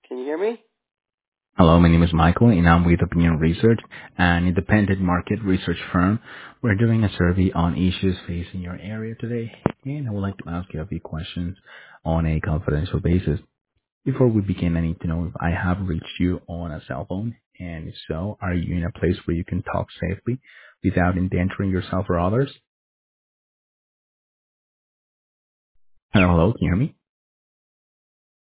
Can you hear me? Hello, my name is Michael, and I'm with Opinion Research, an independent market research firm. We're doing a survey on issues facing your area today, and I would like to ask you a few questions on a confidential basis. Before we begin, I need to know if I have reached you on a cell phone, and if so, are you in a place where you can talk safely without endangering yourself or others? Hello, can you hear me?